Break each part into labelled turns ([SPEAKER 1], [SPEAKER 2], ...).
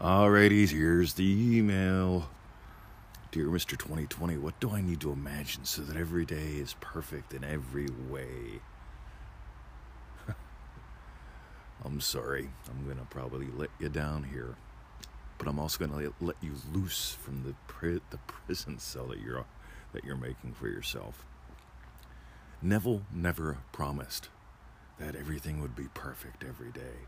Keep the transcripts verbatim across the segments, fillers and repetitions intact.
[SPEAKER 1] Alrighty, here's the email. Dear Mister twenty twenty, what do I need to imagine so that every day is perfect in every way? I'm sorry, I'm going to probably let you down here. But I'm also going to let you loose from the pri- the prison cell that you're, that you're making for yourself. Neville never promised that everything would be perfect every day.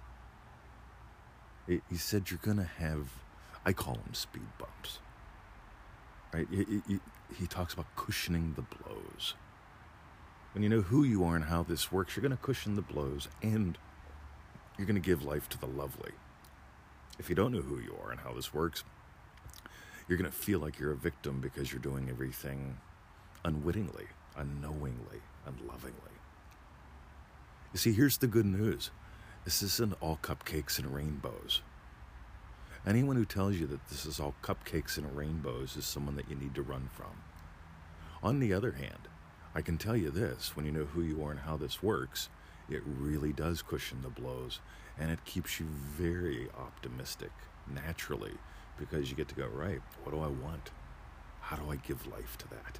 [SPEAKER 1] It, he said you're going to have, I call them speed bumps. Right? He, he, he talks about cushioning the blows. When you know who you are and how this works, you're going to cushion the blows and you're going to give life to the lovely. If you don't know who you are and how this works, you're going to feel like you're a victim because you're doing everything unwittingly, unknowingly, unlovingly. You see, here's the good news. This isn't all cupcakes and rainbows. Anyone who tells you that this is all cupcakes and rainbows is someone that you need to run from. On the other hand, I can tell you this, when you know who you are and how this works, it really does cushion the blows, and it keeps you very optimistic, naturally, because you get to go, right, what do I want? How do I give life to that?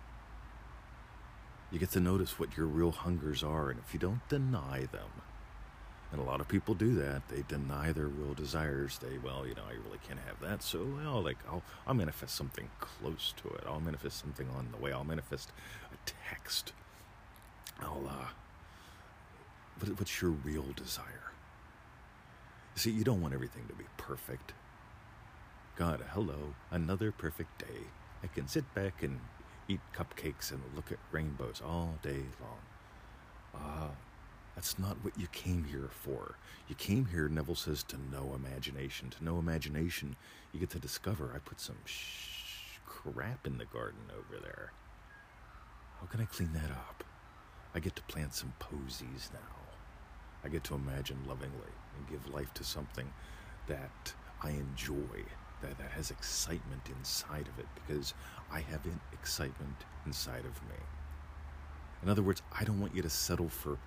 [SPEAKER 1] You get to notice what your real hungers are, and if you don't deny them, and a lot of people do that, they deny their real desires. They, well, you know, I really can't have that, so, well, like, I'll, I'll manifest something close to it. I'll manifest something on the way. I'll manifest a text. I'll, uh, What, what's your real desire? You see, you don't want everything to be perfect. God, hello, another perfect day. I can sit back and eat cupcakes and look at rainbows all day long. Ah, uh, that's not what you came here for. You came here, Neville says, to know imagination. To know imagination, you get to discover. I put some sh- crap in the garden over there. How can I clean that up? I get to plant some posies now. I get to imagine lovingly and give life to something that I enjoy, that, that has excitement inside of it, because I have an excitement inside of me. In other words, I don't want you to settle for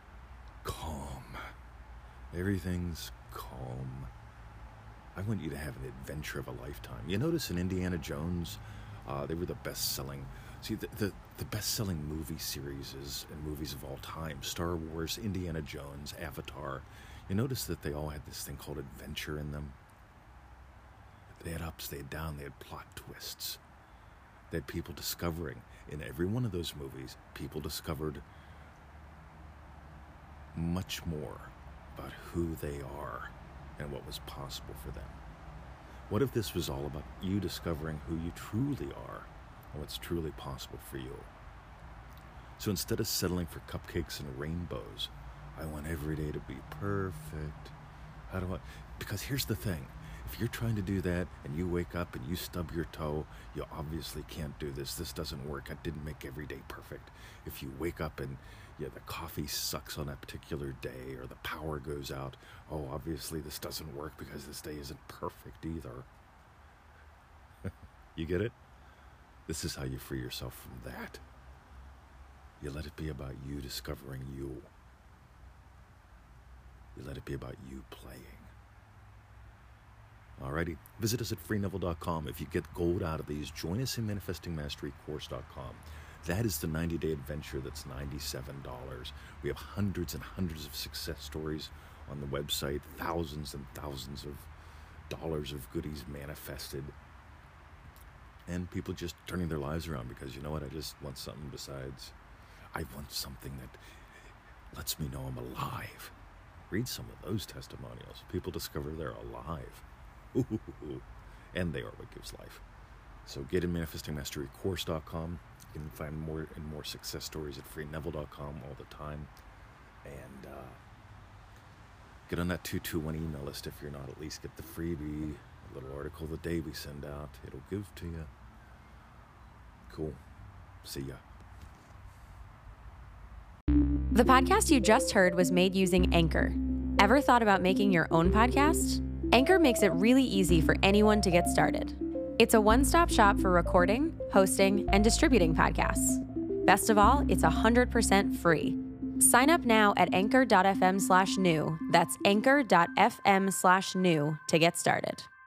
[SPEAKER 1] calm. Everything's calm. I want you to have an adventure of a lifetime. You notice in Indiana Jones, uh, they were the best-selling See, the, the, the best-selling movie series is, and movies of all time, Star Wars, Indiana Jones, Avatar, you notice that they all had this thing called adventure in them. They had ups, they had downs, they had plot twists. They had people discovering. In every one of those movies, people discovered much more about who they are and what was possible for them. What if this was all about you discovering who you truly are and what's truly possible for you? So instead of settling for cupcakes and rainbows, I want every day to be perfect. How do I? Because here's the thing. If you're trying to do that and you wake up and you stub your toe, you obviously can't do this. This doesn't work. I didn't make every day perfect. If you wake up and yeah, the coffee sucks on a particular day or the power goes out, oh, obviously this doesn't work because this day isn't perfect either. You get it? This is how you free yourself from that. You let it be about you discovering you. You let it be about you playing. Alrighty, visit us at free neville dot com. If you get gold out of these, join us in manifesting mastery course dot com. That is the ninety-day adventure that's ninety-seven dollars. We have hundreds and hundreds of success stories on the website, thousands and thousands of dollars of goodies manifested. And people just turning their lives around because, you know what, I just want something besides, I want something that lets me know I'm alive. Read some of those testimonials. People discover they're alive. Ooh, and they are what gives life. So get in manifesting mastery course dot com. You can find more and more success stories at free neville dot com all the time. And uh, get on that two two one email list if you're not. At least get the freebie, a little article of the day we send out. It'll give to you. Cool. See ya.
[SPEAKER 2] The podcast you just heard was made using Anchor. Ever thought about making your own podcast? Anchor makes it really easy for anyone to get started. It's a one-stop shop for recording, hosting, and distributing podcasts. Best of all, it's one hundred percent free. Sign up now at anchor dot f m slash new. That's anchor dot f m slash new to get started.